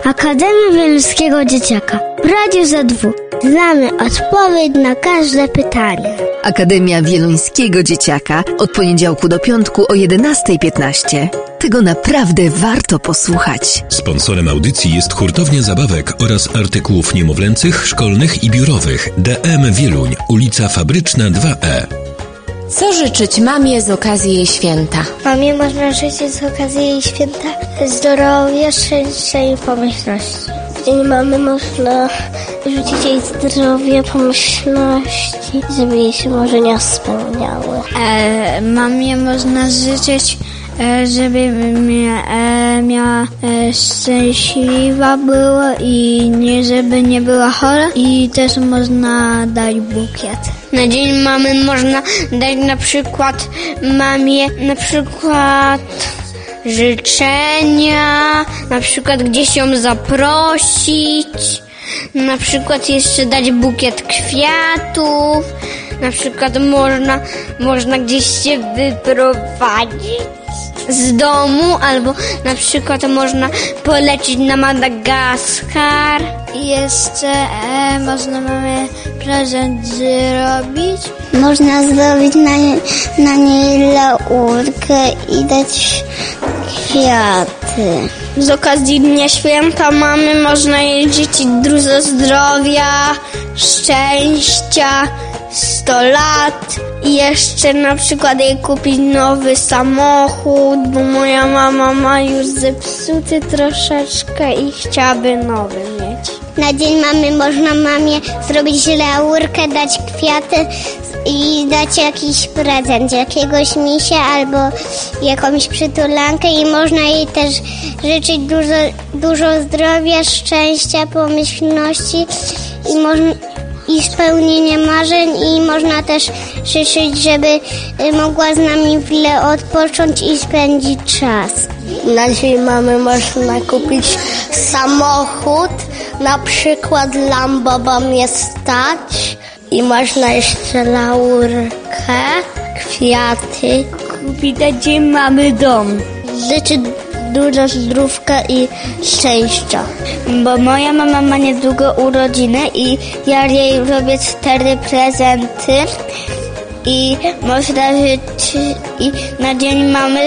Akademia Wieluńskiego Dzieciaka w Radiu ZW. Znamy odpowiedź na każde pytanie. Akademia Wieluńskiego Dzieciaka od poniedziałku do piątku o 11:15. Tego naprawdę warto posłuchać. Sponsorem audycji jest Hurtownia Zabawek oraz artykułów niemowlęcych, szkolnych i biurowych. DM Wieluń, ulica Fabryczna 2E. Co życzyć mamie z okazji jej święta? Mamie można życzyć z okazji jej święta zdrowia, szczęścia i pomyślności. W dzień mamy można życzyć jej zdrowia, pomyślności, żeby jej się marzenia spełniały. Mamie można życzyć, żeby miała szczęśliwa była i żeby nie była chora, i też można dać bukiet. Na dzień mamy można dać na przykład mamie życzenia, na przykład gdzieś ją zaprosić, na przykład jeszcze dać bukiet kwiatów, na przykład można gdzieś się wyprowadzić z domu, albo na przykład można polecieć na Madagaskar. I jeszcze można mamy prezent zrobić. Można zrobić na niej laurkę i dać kwiaty. Z okazji Dnia Święta mamy można jej życzyć dużo zdrowia, szczęścia, 100 lat i jeszcze na przykład jej kupić nowy samochód, bo moja mama ma już zepsuty troszeczkę i chciałaby nowy mieć. Na dzień mamy można mamie zrobić laurkę, dać kwiaty i dać jakiś prezent, jakiegoś misia albo jakąś przytulankę, i można jej też życzyć dużo zdrowia, szczęścia, pomyślności i spełnienia marzeń, i można też życzyć, żeby mogła z nami chwilę odpocząć i spędzić czas. Na dzień mamy można kupić samochód, na przykład Lambo, bo mnie stać, i można jeszcze laurkę, kwiaty. Kupić na dzień mamy dom. Życzyć dużo zdrówka i szczęścia. Bo moja mama ma niedługo urodziny i ja jej robię 4 prezenty i można życzyć, i na dzień mamy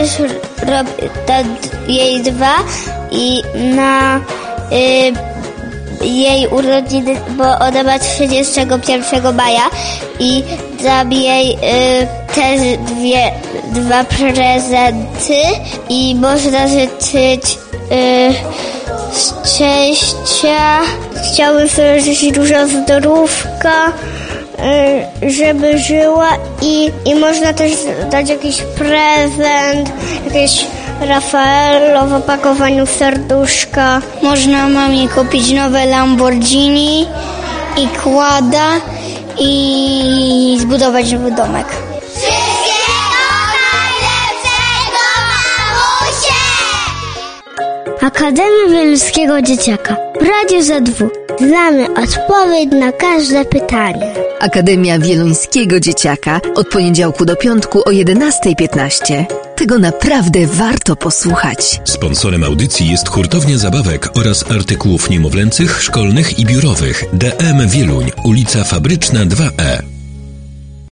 jej 2 i na jej urodziny, bo ona ma 31 maja, i dam jej też 2 prezenty, i można życzyć szczęścia. Chciałbym sobie życzyć dużo zdrówka, żeby żyła, i można też dać jakiś prezent, jakieś Rafaelo w opakowaniu serduszka. Można mamie kupić nowe Lamborghini i kłada i zbudować nowy domek. Wszystkiego najlepszego, mamusie! Akademia Wieluńskiego Dzieciaka w Radiu ZW. Znamy odpowiedź na każde pytanie. Akademia Wieluńskiego Dzieciaka od poniedziałku do piątku o 11:15. Tego naprawdę warto posłuchać. Sponsorem audycji jest Hurtownia Zabawek oraz artykułów niemowlęcych, szkolnych i biurowych. DM Wieluń, ulica Fabryczna 2E.